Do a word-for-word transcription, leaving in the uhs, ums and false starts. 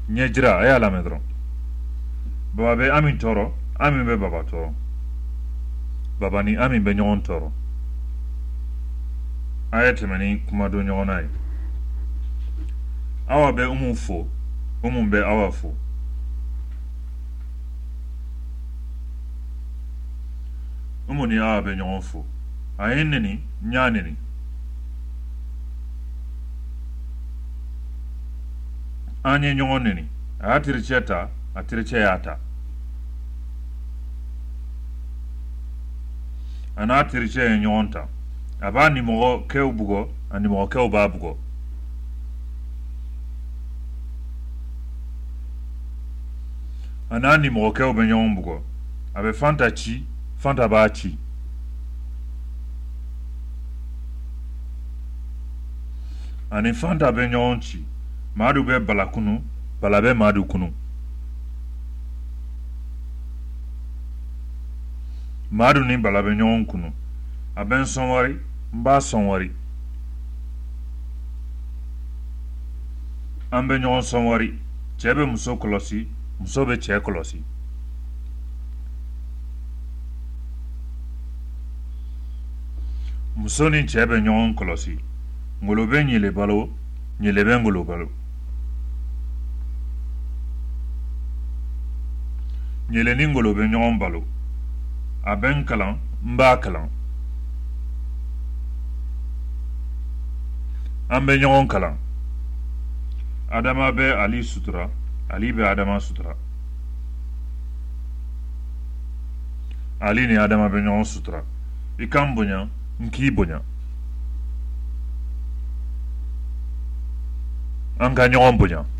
nyejira aya la medron baba be amin toro amin be baba toro baba ni amin be nyon toro ayete mani kuma do nyonai awa be umu fo umu be awa fo umu ni awa be nyon fo ayenne ni nyane ni anye nyone ni atiri cheta atiri cheyata ana atiri cheye nyonta abani mo keu bugo ani mo keu babugo anani mo keu be nyon bugo abe fanta chi fanta ba chi ani fanta be nyon chi madu be balakunu balabe madu kunu madu ni balabe nyon kunu aben sonwari mba sonwari ambe nyon sonwari chebe muso kolosi muso be che kolosi muso ni chebe nyon kolosi ngolo be nyile balo nyile be ngolo balo nyele ni ngolo be nyon balo aben kalan mba kalan ambe nyon kalan adama be ali sutura ali be adama sutura ali ni adama be nyon sutura ikam bonya nki bonya anga nyon bonya